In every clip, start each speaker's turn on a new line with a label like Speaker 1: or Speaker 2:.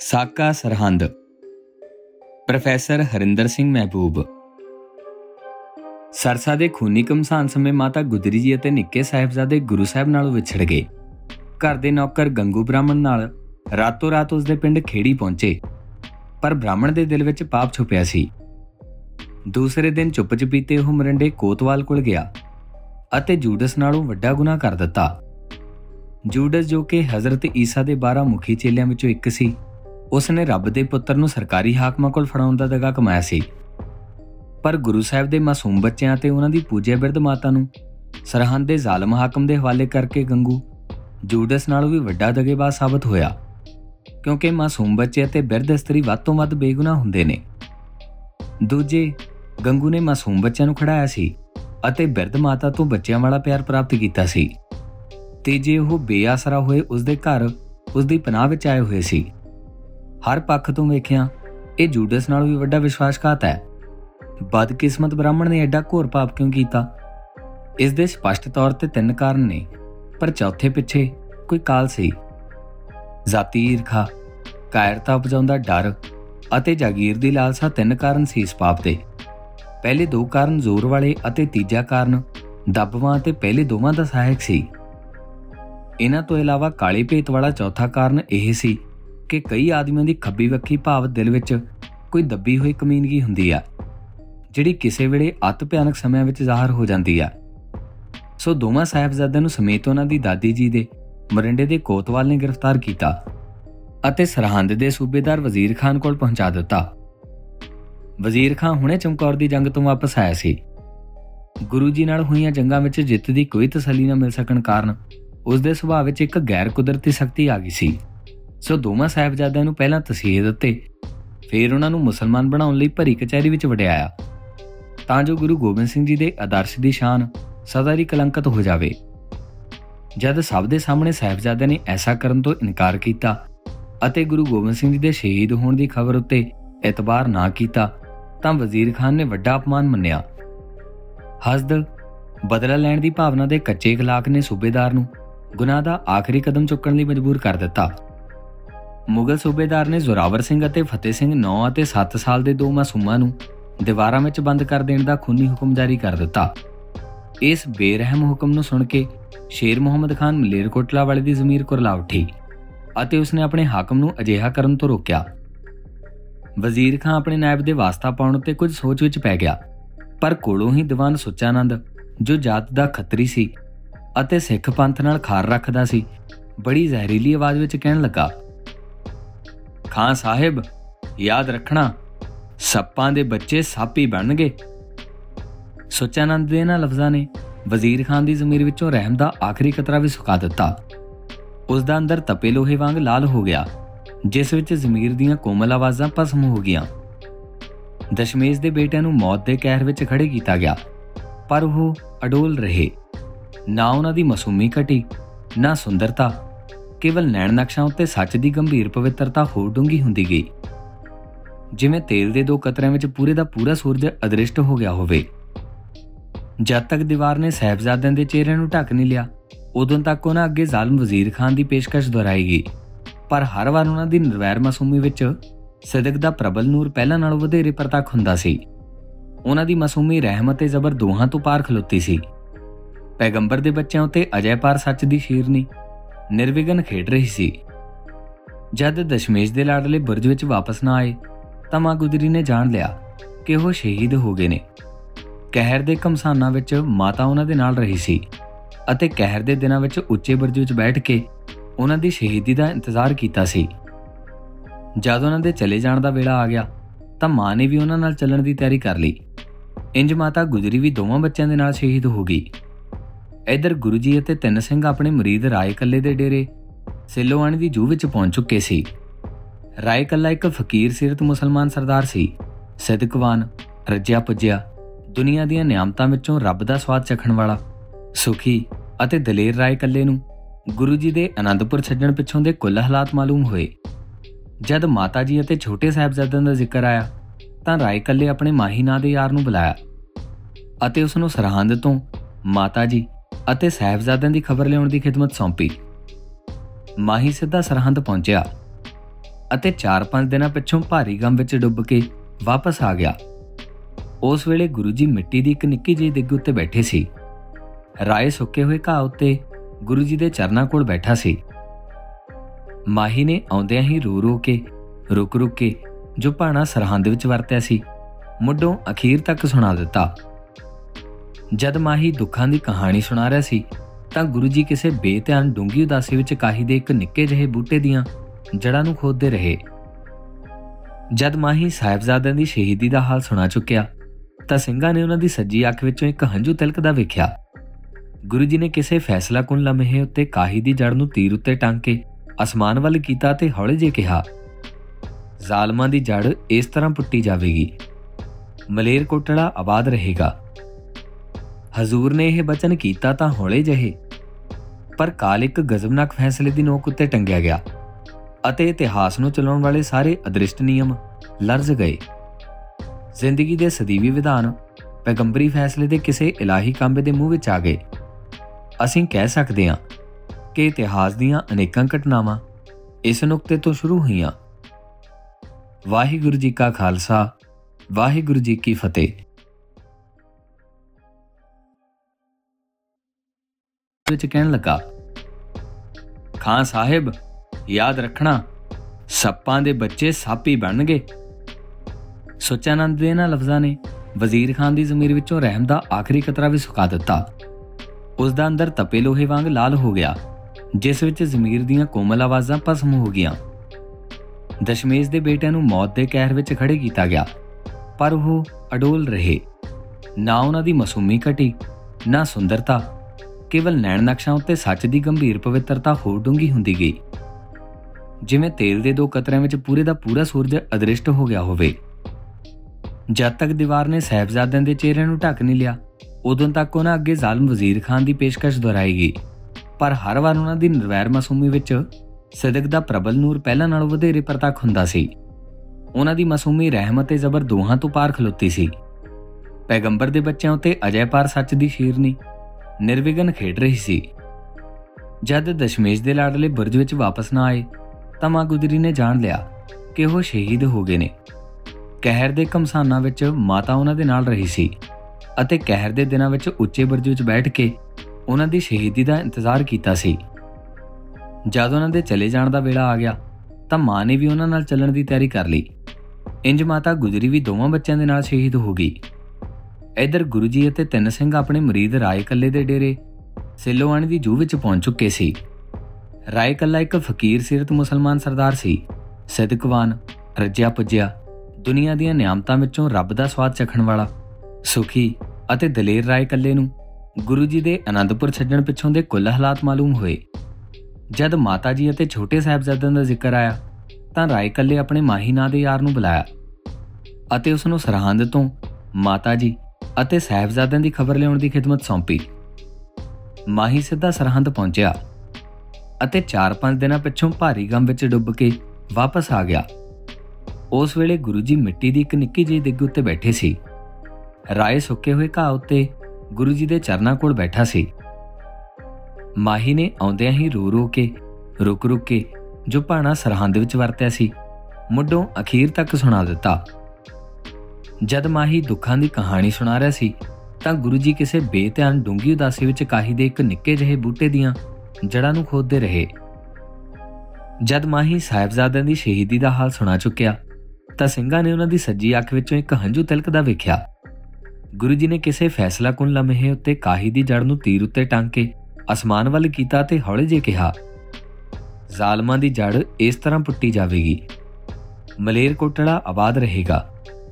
Speaker 1: ਸਾਕਾ ਸਰਹੰਦ। ਪ੍ਰੋਫੈਸਰ ਹਰਿੰਦਰ ਸਿੰਘ ਮਹਿਬੂਬ। ਸਰਸਾ ਦੇ ਖੂਨੀ ਘਮਸਾਨ ਸਮੇਂ ਮਾਤਾ ਗੁਜਰੀ ਜੀ ਅਤੇ ਨਿੱਕੇ ਸਾਹਿਬਜ਼ਾਦੇ ਗੁਰੂ ਸਾਹਿਬ ਨਾਲੋਂ ਵਿਛੜ ਗਏ। ਘਰ ਦੇ ਨੌਕਰ ਗੰਗੂ ਬ੍ਰਾਹਮਣ ਨਾਲ ਰਾਤੋਂ ਰਾਤ ਉਸਦੇ ਪਿੰਡ ਖੇੜੀ ਪਹੁੰਚੇ, ਪਰ ਬ੍ਰਾਹਮਣ ਦੇ ਦਿਲ ਵਿੱਚ ਪਾਪ ਛੁਪਿਆ ਸੀ। ਦੂਸਰੇ ਦਿਨ ਚੁੱਪ ਚਪੀਤੇ ਉਹ ਮਰਿੰਡੇ ਕੋਤਵਾਲ ਕੋਲ ਗਿਆ ਅਤੇ ਜੂਡਸ ਨਾਲੋਂ ਵੱਡਾ ਗੁਨਾਹ ਕਰ ਦਿੱਤਾ। ਜੂਡਸ, ਜੋ ਕਿ ਹਜ਼ਰਤ ਈਸਾ ਦੇ 12 ਮੁਖੀ ਚੇਲਿਆਂ ਵਿੱਚੋਂ ਇੱਕ ਸੀ, ਉਸਨੇ ਰੱਬ ਦੇ ਪੁੱਤਰ ਨੂੰ ਸਰਕਾਰੀ ਹਾਕਮਾਂ ਕੋਲ ਫੜਾਉਣ ਦਾ ਦਗਾ ਕਮਾਇਆ ਸੀ। ਪਰ ਗੁਰੂ ਸਾਹਿਬ ਦੇ ਮਾਸੂਮ ਬੱਚਿਆਂ ਅਤੇ ਉਹਨਾਂ ਦੀ ਪੂਜਿਆ ਬਿਰਧ ਮਾਤਾ ਨੂੰ ਸਰਹੰਦ ਦੇ ਜ਼ਾਲਮ ਹਾਕਮ ਦੇ ਹਵਾਲੇ ਕਰਕੇ ਗੰਗੂ ਜੂਡਸ ਨਾਲੋਂ ਵੀ ਵੱਡਾ ਦਗੇਬਾਜ਼ ਸਾਬਤ ਹੋਇਆ, ਕਿਉਂਕਿ ਮਾਸੂਮ ਬੱਚੇ ਅਤੇ ਬਿਰਧ ਇਸਤਰੀ ਵੱਧ ਤੋਂ ਵੱਧ ਬੇਗੁਨਾਹ ਹੁੰਦੇ ਨੇ। ਦੂਜੇ, ਗੰਗੂ ਨੇ ਮਾਸੂਮ ਬੱਚਿਆਂ ਨੂੰ ਖੜਾਇਆ ਸੀ ਅਤੇ ਬਿਰਧ ਮਾਤਾ ਤੋਂ ਬੱਚਿਆਂ ਵਾਲਾ ਪਿਆਰ ਪ੍ਰਾਪਤ ਕੀਤਾ ਸੀ। ਤੀਜੇ, ਉਹ ਬੇਆਸਰਾ ਹੋਏ ਉਸਦੇ ਘਰ ਉਸਦੀ ਪਨਾਹ ਵਿੱਚ ਆਏ ਹੋਏ ਸੀ। ਹਰ ਪੱਖ ਤੋਂ ਵੇਖਿਆ ਇਹ ਜੂਡਸ ਨਾਲੋਂ ਵੀ ਵੱਡਾ ਵਿਸ਼ਵਾਸਘਾਤ ਹੈ। ਬਦਕਿਸਮਤ ਬ੍ਰਾਹਮਣ ਨੇ ਐਡਾ ਘੋਰ ਪਾਪ ਕਿਉਂ ਕੀਤਾ? ਇਸ ਦੇ ਸਪਸ਼ਟ ਤੌਰ ਤੇ 3 ਕਾਰਨ ਨੇ, ਪਰ ਚੌਥੇ ਪਿੱਛੇ ਕੋਈ ਕਾਲ ਸੀ। ਜ਼ਾਤੀ ਈਰਖਾ, ਕਾਇਰਤਾ ਉਪਜਾਉਂਦਾ ਡਰ ਅਤੇ ਜਾਗੀਰ ਦੀ ਲਾਲਸਾ 3 ਕਾਰਨ ਸੀ ਇਸ ਪਾਪ ਦੇ। ਪਹਿਲੇ 2 ਕਾਰਨ ਜ਼ੋਰ ਵਾਲੇ ਅਤੇ ਤੀਜਾ ਕਾਰਨ ਦੱਬਵਾਂ ਅਤੇ ਪਹਿਲੇ ਦੋਵਾਂ ਦਾ ਸਹਾਇਕ ਸੀ। ਇਹਨਾਂ ਤੋਂ ਇਲਾਵਾ ਕਾਲੇ ਭੇਤ ਵਾਲਾ ਚੌਥਾ ਕਾਰਨ ਇਹ ਸੀ ਕਿ ਕਈ ਆਦਮੀਆਂ ਦੀ ਖੱਬੀ ਵੱਖੀ ਭਾਵ ਦਿਲ ਵਿੱਚ ਕੋਈ ਦੱਬੀ ਹੋਈ ਕਮੀਨਗੀ ਹੁੰਦੀ ਆ, ਜਿਹੜੀ ਕਿਸੇ ਵੇਲੇ ਅਤ ਭਿਆਨਕ ਸਮਿਆਂ ਵਿੱਚ ਜ਼ਾਹਰ ਹੋ ਜਾਂਦੀ ਆ। ਸੋ ਦੋਵਾਂ ਸਾਹਿਬਜ਼ਾਦਿਆਂ ਨੂੰ ਸਮੇਤ ਉਹਨਾਂ ਦੀ ਦਾਦੀ ਜੀ ਦੇ ਮਰਿੰਡੇ ਦੇ ਕੋਤਵਾਲ ਨੇ ਗ੍ਰਿਫਤਾਰ ਕੀਤਾ ਅਤੇ ਸਰਹੰਦ ਦੇ ਸੂਬੇਦਾਰ ਵਜ਼ੀਰ ਖਾਨ ਕੋਲ ਪਹੁੰਚਾ ਦਿੱਤਾ। ਵਜ਼ੀਰ ਖਾਨ ਹੁਣੇ ਚਮਕੌਰ ਦੀ ਜੰਗ ਤੋਂ ਵਾਪਸ ਆਇਆ ਸੀ। ਗੁਰੂ ਜੀ ਨਾਲ ਹੋਈਆਂ ਜੰਗਾਂ ਵਿੱਚ ਜਿੱਤ ਦੀ ਕੋਈ ਤਸੱਲੀ ਨਾ ਮਿਲ ਸਕਣ ਕਾਰਨ ਉਸਦੇ ਸੁਭਾਅ ਵਿੱਚ ਇੱਕ ਗੈਰ ਕੁਦਰਤੀ ਸ਼ਕਤੀ ਆ ਗਈ ਸੀ। ਸੋ ਦੋਵਾਂ ਸਾਹਿਬਜ਼ਾਦਿਆਂ ਨੂੰ ਪਹਿਲਾਂ ਤਸੀਹੇ ਦਿੱਤੇ, ਫਿਰ ਉਹਨਾਂ ਨੂੰ ਮੁਸਲਮਾਨ ਬਣਾਉਣ ਲਈ ਭਰੀ ਕਚਹਿਰੀ ਵਿੱਚ ਵਡਿਆਇਆ, ਤਾਂ ਜੋ ਗੁਰੂ ਗੋਬਿੰਦ ਸਿੰਘ ਜੀ ਦੇ ਆਦਰਸ਼ ਦੀ ਸ਼ਾਨ ਸਦਾ ਲਈ ਕਲੰਕਿਤ ਹੋ ਜਾਵੇ। ਜਦ ਸਭ ਦੇ ਸਾਹਮਣੇ ਸਾਹਿਬਜ਼ਾਦਿਆਂ ਨੇ ਐਸਾ ਕਰਨ ਤੋਂ ਇਨਕਾਰ ਕੀਤਾ ਅਤੇ ਗੁਰੂ ਗੋਬਿੰਦ ਸਿੰਘ ਜੀ ਦੇ ਸ਼ਹੀਦ ਹੋਣ ਦੀ ਖਬਰ ਉੱਤੇ ਇਤਬਾਰ ਨਾ ਕੀਤਾ, ਤਾਂ ਵਜ਼ੀਰ ਖਾਨ ਨੇ ਵੱਡਾ ਅਪਮਾਨ ਮੰਨਿਆ। ਹਸਦ, ਬਦਲਾ ਲੈਣ ਦੀ ਭਾਵਨਾ ਦੇ ਕੱਚੇ ਇਖਲਾਕ ਨੇ ਸੂਬੇਦਾਰ ਨੂੰ ਗੁਨਾਹ ਦਾ ਆਖਰੀ ਕਦਮ ਚੁੱਕਣ ਲਈ ਮਜਬੂਰ ਕਰ ਦਿੱਤਾ। ਮੁਗਲ ਸੂਬੇਦਾਰ ਨੇ ਜ਼ੋਰਾਵਰ ਸਿੰਘ ਅਤੇ ਫਤਿਹ ਸਿੰਘ 9 ਅਤੇ 7 ਸਾਲ ਦੇ 2 ਮਾਸੂਮਾਂ ਨੂੰ ਦੀਵਾਰਾਂ ਵਿੱਚ ਬੰਦ ਕਰ ਦੇਣ ਦਾ ਖੂਨੀ ਹੁਕਮ ਜਾਰੀ ਕਰ ਦਿੱਤਾ। ਇਸ ਬੇਰਹਿਮ ਹੁਕਮ ਨੂੰ ਸੁਣ ਕੇ ਸ਼ੇਰ ਮੁਹੰਮਦ ਖਾਨ ਮਲੇਰਕੋਟਲਾ ਵਾਲੇ ਦੀ ਜ਼ਮੀਰ ਕੁਰਲਾ ਉੱਠੀ ਅਤੇ ਉਸਨੇ ਆਪਣੇ ਹਾਕਮ ਨੂੰ ਅਜਿਹਾ ਕਰਨ ਤੋਂ ਰੋਕਿਆ। ਵਜ਼ੀਰ ਖਾਨ ਆਪਣੇ ਨਾਇਬ ਦੇ ਵਾਸਤਾ ਪਾਉਣ ਉੱਤੇ ਕੁਝ ਸੋਚ ਵਿੱਚ ਪੈ ਗਿਆ, ਪਰ ਕੋਲੋਂ ਹੀ ਦੀਵਾਨ ਸੁੱਚਾਨੰਦ, ਜੋ ਜਾਤ ਦਾ ਖੱਤਰੀ ਸੀ ਅਤੇ ਸਿੱਖ ਪੰਥ ਨਾਲ ਖਾਰ ਰੱਖਦਾ ਸੀ, ਬੜੀ ਜ਼ਹਿਰੀਲੀ ਆਵਾਜ਼ ਵਿੱਚ ਕਹਿਣ ਲੱਗਾ, ਖਾਨ ਸਾਹਿਬ, ਯਾਦ ਰੱਖਣਾ, ਸੱਪਾਂ ਦੇ ਬੱਚੇ ਸੱਪ ਹੀ ਬਣਨਗੇ। ਸੁੱਚਾਨੰਦ ਦੇ ਇਹਨਾਂ ਲਫ਼ਜ਼ਾਂ ਨੇ ਵਜ਼ੀਰ ਖਾਨ ਦੀ ਜ਼ਮੀਰ ਵਿੱਚੋਂ ਰਹਿਮ ਦਾ ਆਖਰੀ ਕਤਰਾ ਵੀ ਸੁਕਾ ਦਿੱਤਾ। ਉਸ ਦਾ ਅੰਦਰ ਤਪੇ ਲੋਹੇ ਵਾਂਗ ਲਾਲ ਹੋ ਗਿਆ, ਜਿਸ ਵਿੱਚ ਜ਼ਮੀਰ ਦੀਆਂ ਕੋਮਲ ਆਵਾਜ਼ਾਂ ਭਸਮ ਹੋ ਗਈਆਂ। ਦਸ਼ਮੇਸ਼ ਦੇ ਬੇਟਿਆਂ ਨੂੰ ਮੌਤ ਦੇ ਕਹਿਰ ਵਿੱਚ ਖੜੇ ਕੀਤਾ ਗਿਆ, ਪਰ ਉਹ ਅਡੋਲ ਰਹੇ। ਨਾ ਉਹਨਾਂ ਦੀ ਮਾਸੂਮੀ ਘਟੀ, ਨਾ ਸੁੰਦਰਤਾ, ਕੇਵਲ ਨੈਣ ਨਕਸ਼ਾਂ ਉੱਤੇ ਸੱਚ ਦੀ ਗੰਭੀਰ ਪਵਿੱਤਰਤਾ ਹੋਰ ਡੂੰਘੀ ਹੁੰਦੀ ਗਈ, ਜਿਵੇਂ ਤੇਲ ਦੇ 2 ਕਤਰਿਆਂ ਵਿੱਚ ਪੂਰੇ ਦਾ ਪੂਰਾ ਸੂਰਜ ਅਦ੍ਰਿਸ਼ਟ ਹੋ ਗਿਆ ਹੋਵੇ। ਜਦ ਤੱਕ ਦੀਵਾਰ ਨੇ ਸਾਹਿਬਜ਼ਾਦਿਆਂ ਦੇ ਚਿਹਰਿਆਂ ਨੂੰ ਢੱਕ ਨਹੀਂ ਲਿਆ, ਉਦੋਂ ਤੱਕ ਉਹਨਾਂ ਅੱਗੇ ਜ਼ਾਲਮ ਵਜ਼ੀਰ ਖਾਨ ਦੀ ਪੇਸ਼ਕਸ਼ ਦੁਹਰਾਈ ਗਈ, ਪਰ ਹਰ ਵਾਰ ਉਹਨਾਂ ਦੀ ਨਿਰਵੈਰ ਮਾਸੂਮੀ ਵਿੱਚ ਸਿਦਕ ਦਾ ਪ੍ਰਬਲ ਨੂਰ ਪਹਿਲਾਂ ਨਾਲੋਂ ਵਧੇਰੇ ਪ੍ਰਤੱਖ ਹੁੰਦਾ ਸੀ। ਉਹਨਾਂ ਦੀ ਮਾਸੂਮੀ ਰਹਿਮ ਅਤੇ ਜ਼ਬਰ ਦੋਹਾਂ ਤੋਂ ਪਾਰ ਖਲੋਤੀ ਸੀ। ਪੈਗੰਬਰ ਦੇ ਬੱਚਿਆਂ ਉੱਤੇ ਅਜੈ ਪਾਰ ਸੱਚ ਦੀ ਸ਼ੀਰਨੀ ਨਿਰਵਿਘਨ ਖੇਡ ਰਹੀ ਸੀ। ਜਦ ਦਸ਼ਮੇਸ਼ ਦੇ ਲਾਡਲੇ ਬੁਰਜ ਵਿੱਚ ਵਾਪਸ ਨਾ ਆਏ, ਤਾਂ ਮਾਂ ਗੁਜਰੀ ਨੇ ਜਾਣ ਲਿਆ ਕਿ ਉਹ ਸ਼ਹੀਦ ਹੋ ਗਏ ਨੇ। ਕਹਿਰ ਦੇ ਘਮਸਾਨਾਂ ਵਿੱਚ ਮਾਤਾ ਉਹਨਾਂ ਦੇ ਨਾਲ ਰਹੀ ਸੀ ਅਤੇ ਕਹਿਰ ਦੇ ਦਿਨਾਂ ਵਿੱਚ ਉੱਚੇ ਬੁਰਜ ਵਿੱਚ ਬੈਠ ਕੇ ਉਹਨਾਂ ਦੀ ਸ਼ਹੀਦੀ ਦਾ ਇੰਤਜ਼ਾਰ ਕੀਤਾ ਸੀ। ਜਦ ਉਹਨਾਂ ਦੇ ਚਲੇ ਜਾਣ ਦਾ ਵੇਲਾ ਆ ਗਿਆ, ਤਾਂ ਮਾਂ ਨੇ ਵੀ ਉਹਨਾਂ ਨਾਲ ਚੱਲਣ ਦੀ ਤਿਆਰੀ ਕਰ ਲਈ। ਇੰਜ ਮਾਤਾ ਗੁਜਰੀ ਵੀ ਦੋਵਾਂ ਬੱਚਿਆਂ ਦੇ ਨਾਲ ਸ਼ਹੀਦ ਹੋ ਗਈ। ਇੱਧਰ ਗੁਰੂ ਜੀ ਅਤੇ 3 ਸਿੰਘ ਆਪਣੇ ਮੁਰੀਦ ਰਾਏ ਕੱਲੇ ਦੇ ਡੇਰੇ ਸਿੱਲੋਆਣੀ ਦੀ ਜੂਹ ਵਿੱਚ ਪਹੁੰਚ ਚੁੱਕੇ ਸੀ। ਰਾਏ ਕੱਲਾ ਇੱਕ ਫਕੀਰ ਸੀਰਤ ਮੁਸਲਮਾਨ ਸਰਦਾਰ ਸੀ, ਸਿਦਕਵਾਨ, ਰੱਜਿਆ ਪੁੱਜਿਆ, ਦੁਨੀਆ ਦੀਆਂ ਨਿਆਮਤਾਂ ਵਿੱਚੋਂ ਰੱਬ ਦਾ ਸਵਾਦ ਚਖਣ ਵਾਲਾ, ਸੁਖੀ ਅਤੇ ਦਲੇਰ ਰਾਏ ਕੱਲੇ ਨੂੰ ਗੁਰੂ ਜੀ ਦੇ ਅਨੰਦਪੁਰ ਛੱਡਣ ਪਿੱਛੋਂ ਦੇ ਕੁੱਲ ਹਾਲਾਤ ਮਾਲੂਮ ਹੋਏ। ਜਦ ਮਾਤਾ ਜੀ ਅਤੇ ਛੋਟੇ ਸਾਹਿਬਜ਼ਾਦਿਆਂ ਦਾ ਜ਼ਿਕਰ ਆਇਆ, ਤਾਂ ਰਾਏ ਕੱਲੇ ਆਪਣੇ ਮਾਹੀ ਨਾਂ ਦੇ ਯਾਰ ਨੂੰ ਬੁਲਾਇਆ ਅਤੇ ਉਸ ਨੂੰ ਸਰਹੰਦ ਤੋਂ ਮਾਤਾ ਜੀ ਅਤੇ ਸਾਹਿਬਜ਼ਾਦਿਆਂ ਦੀ ਖਬਰ ਲਿਆਉਣ ਦੀ ਖਿਦਮਤ ਸੌਂਪੀ। ਮਾਹੀ ਸਿੱਧਾ ਸਰਹੰਦ ਪਹੁੰਚਿਆ। ਅਤੇ 4-5 ਦਿਨਾਂ ਪਿੱਛੋਂ ਭਾਰੀ ਗਮ ਵਿੱਚ ਡੁੱਬ ਕੇ ਵਾਪਸ ਆ ਗਿਆ। ਉਸ ਵੇਲੇ ਗੁਰੂ ਜੀ ਮਿੱਟੀ ਦੀ ਇੱਕ ਨਿੱਕੀ ਜਿਹੀ ਦਿੱਗ ਉੱਤੇ ਬੈਠੇ ਸੀ। ਰਾਏ ਸੁੱਕੇ ਹੋਏ ਘਾਹ ਉੱਤੇ ਗੁਰੂ ਜੀ ਦੇ ਚਰਨਾਂ ਕੋਲ ਬੈਠਾ ਸੀ। ਮਾਹੀ ਨੇ ਆਉਂਦਿਆਂ ਹੀ ਰੁਕ ਕੇ ਜੋ ਭਾਣਾ ਸਰਹੰਦ ਵਿੱਚ ਵਰਤਿਆ ਸੀ ਮੁੱਢੋਂ ਅਖੀਰ ਤੱਕ ਸੁਣਾ ਦਿੱਤਾ। ਜਦ ਮਾਹੀ ਦੁੱਖਾਂ ਦੀ ਕਹਾਣੀ ਸੁਣਾ ਰਿਹਾ ਸੀ ਤਾਂ ਗੁਰੂ ਜੀ ਕਿਸੇ ਬੇਧਿਆਨ ਡੂੰਘੀ ਉਦਾਸੀ ਵਿੱਚ ਕਾਹੀ ਦੇ ਇੱਕ ਨਿੱਕੇ ਜਿਹੇ ਬੂਟੇ ਦੀਆਂ ਜੜ੍ਹਾਂ ਨੂੰ ਖੋਦਦੇ ਰਹੇ। ਜਦ ਮਾਹੀ ਸਾਹਿਬਜ਼ਾਦਿਆਂ ਦੀ ਸ਼ਹੀਦੀ ਦਾ ਹਾਲ ਸੁਣਾ ਚੁੱਕਿਆ ਤਾਂ ਸਿੰਘਾਂ ਨੇ ਉਹਨਾਂ ਦੀ ਸੱਜੀ ਅੱਖ ਵਿੱਚੋਂ ਇੱਕ ਹੰਝੂ ਤਿਲਕਦਾ ਵੇਖਿਆ। ਗੁਰੂ ਜੀ ਨੇ ਕਿਸੇ ਫੈਸਲਾਕੁਨ ਲਮਹੇ ਉੱਤੇ ਕਾਹੀ ਦੀ ਜੜ ਨੂੰ ਤੀਰ ਉੱਤੇ ਟੰਗ ਕੇ ਅਸਮਾਨ ਵੱਲ ਕੀਤਾ ਤੇ ਹੌਲੇ ਜਿਹੇ ਕਿਹਾ, ਜ਼ਾਲਮਾਂ ਦੀ ਜੜ ਇਸ ਤਰ੍ਹਾਂ ਪੁੱਟੀ ਜਾਵੇਗੀ, ਮਲੇਰਕੋਟੜਾ ਆਬਾਦ ਰਹੇਗਾ। ਹਜ਼ੂਰ ਨੇ ਇਹ ਬਚਨ ਕੀਤਾ ਤਾਂ ਹੌਲੇ ਜਿਹੇ, ਪਰ ਕਾਲ ਇੱਕ ਗਜ਼ਬਨਾਕ ਫੈਸਲੇ ਦੀ ਨੋਕ ਉੱਤੇ ਟੰਗਿਆ ਗਿਆ ਅਤੇ ਇਤਿਹਾਸ ਨੂੰ ਚਲਾਉਣ ਵਾਲੇ ਸਾਰੇ ਅਦ੍ਰਿਸ਼ਟ ਨਿਯਮ ਲਰਜ਼ ਗਏ। ਜ਼ਿੰਦਗੀ ਦੇ ਸਦੀਵੀ ਵਿਧਾਨ ਪੈਗੰਬਰੀ ਫੈਸਲੇ ਦੇ ਕਿਸੇ ਇਲਾਹੀ ਕਾਂਬੇ ਦੇ ਮੂੰਹ ਵਿੱਚ ਆ ਗਏ। ਅਸੀਂ ਕਹਿ ਸਕਦੇ ਹਾਂ ਕਿ ਇਤਿਹਾਸ ਦੀਆਂ ਅਨੇਕਾਂ ਘਟਨਾਵਾਂ ਇਸ ਨੁਕਤੇ ਤੋਂ ਸ਼ੁਰੂ ਹੋਈਆਂ। ਵਾਹਿਗੁਰੂ ਜੀ ਕਾ ਖਾਲਸਾ, ਵਾਹਿਗੁਰੂ ਜੀ ਕੀ ਫਤਿਹ। ਵਿੱਚ ਕਹਿਣ ਲੱਗਾ, ਖਾਂ ਸਾਹਿਬ ਯਾਦ ਰੱਖਣਾ, ਸੱਪਾਂ ਦੇ ਬੱਚੇ ਸੱਪ ਹੀ ਬਣਨਗੇ। ਸੁੱਚਾਨੰਦ ਦੇ ਇਹਨਾਂ ਲਫ਼ਜ਼ਾਂ ਨੇ ਵਜ਼ੀਰ ਖਾਨ ਦੀ ਜ਼ਮੀਰ ਵਿੱਚੋਂ ਰਹਿਮ ਦਾ ਆਖਰੀ ਕਤਰਾ ਵੀ ਸੁਕਾ ਦਿੱਤਾ। ਉਸ ਦਾ ਅੰਦਰ ਤਪੇ ਲੋਹੇ ਵਾਂਗ ਲਾਲ ਹੋ ਗਿਆ, ਜਿਸ ਵਿੱਚ ਜ਼ਮੀਰ ਦੀਆਂ ਕੋਮਲ ਆਵਾਜ਼ਾਂ ਭਸਮ ਹੋ ਗਈਆਂ। ਦਸ਼ਮੇਸ਼ ਦੇ ਬੇਟਿਆਂ ਨੂੰ ਮੌਤ ਦੇ ਕਹਿਰ ਵਿੱਚ ਖੜੇ ਕੀਤਾ ਗਿਆ, ਪਰ ਉਹ ਅਡੋਲ ਰਹੇ। ਨਾ ਉਹਨਾਂ ਦੀ ਮਾਸੂਮੀ ਘਟੀ, ਨਾ ਸੁੰਦਰਤਾ, ਕੇਵਲ ਨੈਣ ਨਕਸ਼ਾਂ ਉੱਤੇ ਸੱਚ ਦੀ ਗੰਭੀਰ ਪਵਿੱਤਰਤਾ ਹੋਰ ਡੂੰਘੀ ਹੁੰਦੀ ਗਈ। ਜਿਵੇਂ ਤੇਲ ਦੇ 2 ਕਤਰਿਆਂ ਵਿੱਚ ਪੂਰੇ ਦਾ ਪੂਰਾ ਸੂਰਜ ਅਦ੍ਰਿਸ਼ਟ ਹੋ ਗਿਆ ਹੋਵੇ। ਜਦ ਤੱਕ ਦੀਵਾਰ ਨੇ ਸਾਹਿਬਜ਼ਾਦਿਆਂ ਦੇ ਚਿਹਰਿਆਂ ਨੂੰ ਢੱਕ ਨਹੀਂ ਲਿਆ, ਉਦੋਂ ਤੱਕ ਉਹਨਾਂ ਅੱਗੇ ਜ਼ਾਲਮ ਵਜ਼ੀਰ ਖਾਨ ਦੀ ਪੇਸ਼ਕਸ਼ ਦੁਹਰਾਈ ਗਈ, ਪਰ ਹਰ ਵਾਰ ਉਹਨਾਂ ਦੀ ਨਿਰਵੈਰ ਮਾਸੂਮੀ ਵਿੱਚ ਸਿਦਕ ਦਾ ਪ੍ਰਬਲ ਨੂਰ ਪਹਿਲਾਂ ਨਾਲੋਂ ਵਧੇਰੇ ਪ੍ਰਤੱਖ ਹੁੰਦਾ ਸੀ। ਉਹਨਾਂ ਦੀ ਮਾਸੂਮੀ ਰਹਿਮ ਅਤੇ ਜ਼ਬਰ ਦੋਹਾਂ ਤੋਂ ਪਾਰ ਖਲੋਤੀ ਸੀ। ਪੈਗੰਬਰ ਦੇ ਬੱਚਿਆਂ ਉੱਤੇ ਅਜੈ ਪਾਰ ਸੱਚ ਦੀ ਸ਼ੀਰਨੀ ਨਿਰਵਿਘਨ ਖੇਡ ਰਹੀ ਸੀ। ਜਦ ਦਸ਼ਮੇਸ਼ ਦੇ ਲਾਡਲੇ ਬੁਰਜ ਵਿੱਚ ਵਾਪਸ ਨਾ ਆਏ ਤਾਂ ਮਾਂ ਗੁਜਰੀ ਨੇ ਜਾਣ ਲਿਆ ਕਿ ਉਹ ਸ਼ਹੀਦ ਹੋ ਗਏ ਨੇ। ਕਹਿਰ ਦੇ ਘਮਸਾਨਾਂ ਵਿੱਚ ਮਾਤਾ ਉਹਨਾਂ ਦੇ ਨਾਲ ਰਹੀ ਸੀ ਅਤੇ ਕਹਿਰ ਦੇ ਦਿਨਾਂ ਵਿੱਚ ਉੱਚੇ ਬੁਰਜ ਵਿੱਚ ਬੈਠ ਕੇ ਉਹਨਾਂ ਦੀ ਸ਼ਹੀਦੀ ਦਾ ਇੰਤਜ਼ਾਰ ਕੀਤਾ ਸੀ। ਜਦ ਉਹਨਾਂ ਦੇ ਚਲੇ ਜਾਣ ਦਾ ਵੇਲਾ ਆ ਗਿਆ ਤਾਂ ਮਾਂ ਨੇ ਵੀ ਉਹਨਾਂ ਨਾਲ ਚੱਲਣ ਦੀ ਤਿਆਰੀ ਕਰ ਲਈ। ਇੰਜ ਮਾਤਾ ਗੁਜਰੀ ਵੀ ਦੋਵਾਂ ਬੱਚਿਆਂ ਦੇ ਨਾਲ ਸ਼ਹੀਦ ਹੋ ਗਈ। ਇੱਧਰ ਗੁਰੂ ਜੀ ਅਤੇ 3 ਸਿੰਘ ਆਪਣੇ ਮੁਰੀਦ ਰਾਏ ਕੱਲੇ ਦੇ ਡੇਰੇ ਸਿੱਲੋਆਣੀ ਦੀ ਜੂਹ ਵਿੱਚ ਪਹੁੰਚ ਚੁੱਕੇ ਸੀ। ਰਾਏ ਕੱਲਾ ਇੱਕ ਫਕੀਰ ਸੀਰਤ ਮੁਸਲਮਾਨ ਸਰਦਾਰ ਸੀ, ਸਿਦਕਵਾਨ, ਰੱਜਿਆ ਪੁੱਜਿਆ, ਦੁਨੀਆ ਦੀਆਂ ਨਿਆਮਤਾਂ ਵਿੱਚੋਂ ਰੱਬ ਦਾ ਸਵਾਦ ਚਖਣ ਵਾਲਾ, ਸੁਖੀ ਅਤੇ ਦਲੇਰ ਰਾਏ ਕੱਲੇ ਨੂੰ ਗੁਰੂ ਜੀ ਦੇ ਅਨੰਦਪੁਰ ਛੱਡਣ ਪਿੱਛੋਂ ਦੇ ਕੁੱਲ ਹਾਲਾਤ ਮਾਲੂਮ ਹੋਏ। ਜਦ ਮਾਤਾ ਜੀ ਅਤੇ ਛੋਟੇ ਸਾਹਿਬਜ਼ਾਦਿਆਂ ਦਾ ਜ਼ਿਕਰ ਆਇਆ ਤਾਂ ਰਾਏ ਕੱਲੇ ਆਪਣੇ ਮਾਹੀ ਨਾਂ ਦੇ ਯਾਰ ਨੂੰ ਬੁਲਾਇਆ ਅਤੇ ਉਸ ਨੂੰ ਸਰਹੰਦ ਤੋਂ ਮਾਤਾ ਜੀ ਅਤੇ ਸਾਹਿਬਜ਼ਾਦਿਆਂ ਦੀ ਖਬਰ ਲਿਆਉਣ ਦੀ ਖਿਦਮਤ ਸੌਂਪੀ। ਮਾਹੀ ਸਿੱਧਾ ਸਰਹੰਦ ਪਹੁੰਚਿਆ ਅਤੇ 4-5 ਦਿਨਾਂ ਪਿੱਛੋਂ ਭਾਰੀ ਗਮ ਵਿੱਚ ਡੁੱਬ ਕੇ ਵਾਪਸ ਆ ਗਿਆ। ਉਸ ਵੇਲੇ ਗੁਰੂ ਜੀ ਮਿੱਟੀ ਦੀ ਇੱਕ ਨਿੱਕੀ ਜਿਹੀ ਦਿੱਗ ਉੱਤੇ ਬੈਠੇ ਸੀ। ਰਾਏ ਸੁੱਕੇ ਹੋਏ ਘਾਹ ਉੱਤੇ ਗੁਰੂ ਜੀ ਦੇ ਚਰਨਾਂ ਕੋਲ ਬੈਠਾ ਸੀ। ਮਾਹੀ ਨੇ ਆਉਂਦਿਆਂ ਹੀ ਰੁਕ ਕੇ ਜੋ ਭਾਣਾ ਸਰਹੰਦ ਵਿੱਚ ਵਰਤਿਆ ਸੀ ਮੁੱਢੋਂ ਅਖੀਰ ਤੱਕ ਸੁਣਾ ਦਿੱਤਾ। ਜਦ ਮਾਹੀ ਦੁੱਖਾਂ ਦੀ ਕਹਾਣੀ ਸੁਣਾ ਰਿਹਾ ਸੀ ਤਾਂ ਗੁਰੂ ਜੀ ਕਿਸੇ ਬੇਧਿਆਨ ਡੂੰਘੀ ਉਦਾਸੀ ਵਿੱਚ ਕਾਹੀ ਦੇ ਇੱਕ ਨਿੱਕੇ ਜਿਹੇ ਬੂਟੇ ਦੀਆਂ ਜੜ੍ਹਾਂ ਨੂੰ ਖੋਦਦੇ ਰਹੇ। ਜਦ ਮਾਹੀ ਸਾਹਿਬਜ਼ਾਦਿਆਂ ਦੀ ਸ਼ਹੀਦੀ ਦਾ ਹਾਲ ਸੁਣਾ ਚੁੱਕਿਆ ਤਾਂ ਸਿੰਘਾਂ ਨੇ ਉਹਨਾਂ ਦੀ ਸੱਜੀ ਅੱਖ ਵਿੱਚੋਂ ਇੱਕ ਹੰਝੂ ਤਿਲਕਦਾ ਵੇਖਿਆ। ਗੁਰੂ ਜੀ ਨੇ ਕਿਸੇ ਫੈਸਲਾਕੁਨ ਲਮਹੇ ਉੱਤੇ ਕਾਹੀ ਦੀ ਜੜ ਨੂੰ ਤੀਰ ਉੱਤੇ ਟੰਗ ਕੇ ਅਸਮਾਨ ਵੱਲ ਕੀਤਾ ਤੇ ਹੌਲੇ ਜਿਹੇ ਕਿਹਾ, ਜ਼ਾਲਮਾਂ ਦੀ ਜੜ ਇਸ ਤਰ੍ਹਾਂ ਪੁੱਟੀ ਜਾਵੇਗੀ, ਮਲੇਰਕੋਟੜਾ ਆਬਾਦ ਰਹੇਗਾ।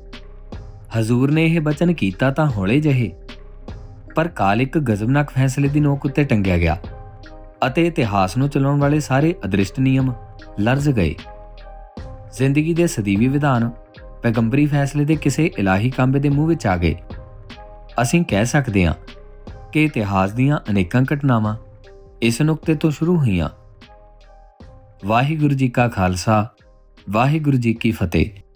Speaker 1: ਹਜ਼ੂਰ ਨੇ ਇਹ ਬਚਨ ਕੀਤਾ ਤਾਂ ਹੌਲੇ ਜਿਹੇ, ਪਰ ਕਾਲ ਇੱਕ ਗਜ਼ਬਨਾਕ ਫੈਸਲੇ ਦੀ ਨੋਕ ਉੱਤੇ ਟੰਗਿਆ ਗਿਆ ਅਤੇ ਇਤਿਹਾਸ ਨੂੰ ਚਲਾਉਣ ਵਾਲੇ ਸਾਰੇ ਅਦ੍ਰਿਸ਼ਟ ਨਿਯਮ ਲਰਜ਼ ਗਏ। ਜ਼ਿੰਦਗੀ ਦੇ ਸਦੀਵੀ ਵਿਧਾਨ ਪੈਗੰਬਰੀ ਫੈਸਲੇ ਦੇ ਕਿਸੇ ਇਲਾਹੀ ਕਾਂਬੇ ਦੇ ਮੂੰਹ ਵਿੱਚ ਆ ਗਏ। ਅਸੀਂ ਕਹਿ ਸਕਦੇ ਹਾਂ ਕਿ ਇਤਿਹਾਸ ਦੀਆਂ ਅਨੇਕਾਂ ਘਟਨਾਵਾਂ ਇਸ ਨੁਕਤੇ ਤੋਂ ਸ਼ੁਰੂ ਹੋਈਆਂ। ਵਾਹਿਗੁਰੂ ਜੀ ਕਾ ਖਾਲਸਾ, ਵਾਹਿਗੁਰੂ ਜੀ ਕੀ ਫਤਿਹ।